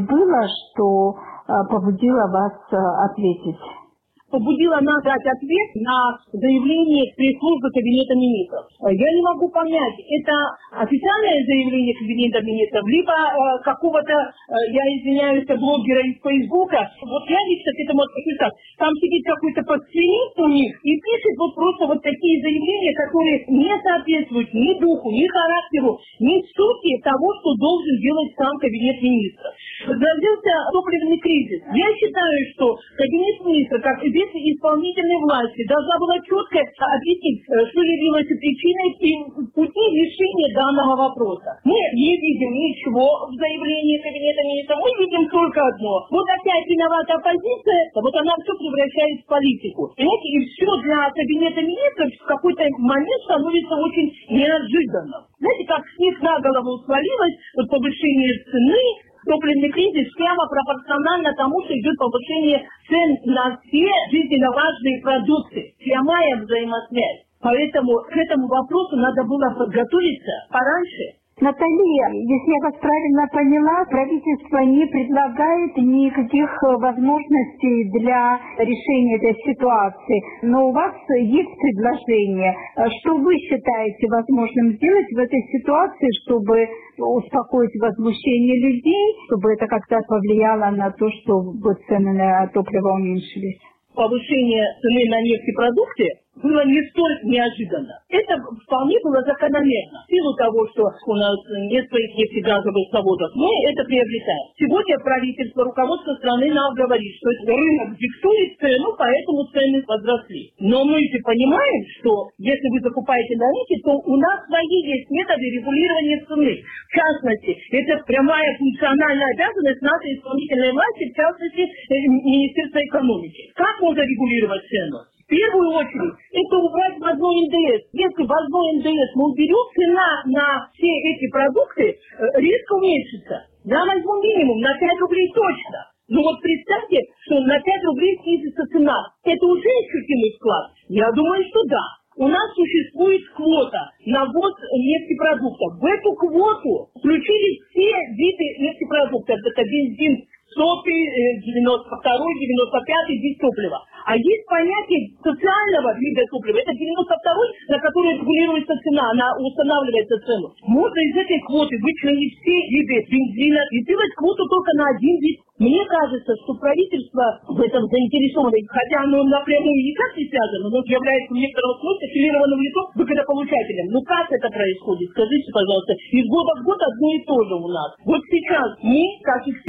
было, что побудило вас ответить? Побудило нас дать ответ на заявление пресс-службы Кабинета министров. Я не могу понять, это официальное заявление Кабинета министров, либо какого-то, я извиняюсь, блогера из Фейсбука. Вот я лично к этому отношусь так. Там сидит какой-то подстрелист у них и пишет вот просто вот такие заявления, которые не соответствуют ни духу, ни характеру, ни сути того, что должен делать сам Кабинет министров. Разразился топливный кризис. Я считаю, что Кабинет министров, как и исполнительной власти, должна была четко объяснить, что явилось причиной и пути решения данного вопроса. Мы не видим ничего в заявлении Кабинета министров, мы видим только одно. Вот опять виновата оппозиция, вот она все превращает в политику. Понимаете, и все для Кабинета министров в какой-то момент становится очень неожиданным. Знаете, как снег на голову свалилось, вот повышение цены, топливный кризис прямо пропорционально тому, что идет повышение цен на все жизненно важные продукты. Прямая взаимосвязь. Поэтому к этому вопросу надо было подготовиться пораньше. Наталья, если я вас правильно поняла, правительство не предлагает никаких возможностей для решения этой ситуации, но у вас есть предложение. Что вы считаете возможным сделать в этой ситуации, чтобы успокоить возмущение людей, чтобы это как-то повлияло на то, чтобы цены на топливо уменьшились? Повышение цены на нефтепродукты было не столь неожиданно. Это вполне было закономерно. В силу того, что у нас нет своих нефтегазовых заводов, мы это приобретаем. Сегодня правительство, руководство страны нам говорит, что рынок диктует цену, поэтому цены возросли. Но мы же понимаем, что если вы закупаете на рынке, то у нас свои есть методы регулирования цены. В частности, это прямая функциональная обязанность нашей исполнительной власти, в частности, Министерства экономики. Как можно регулировать цену? В первую очередь, это убрать ввозной НДС. Если ввозной НДС мы уберем, цена на все эти продукты резко уменьшится. Я возьму минимум на 5 рублей точно. Ну вот представьте, что на 5 рублей снизится цена. Это уже ощутимый вклад? Я думаю, что да. У нас существует квота на ввоз нефтепродуктов. В эту квоту включили все виды нефтепродуктов. Это бензин, 100-й, 92-й, 95-й вид топлива. А есть понятие социального вида топлива. Это 92-й, на который регулируется цена, она устанавливается цену. Можно из этой квоты вычленить все виды бензина и сделать квоту только на один вид. Мне кажется, что правительство в этом заинтересовано, хотя оно напрямую никак не связано, но является в некотором смысле аффилированным лицом выгодополучателем. Ну как это происходит? Скажите, пожалуйста, из года в год одно и то же у нас. Вот сейчас мы, как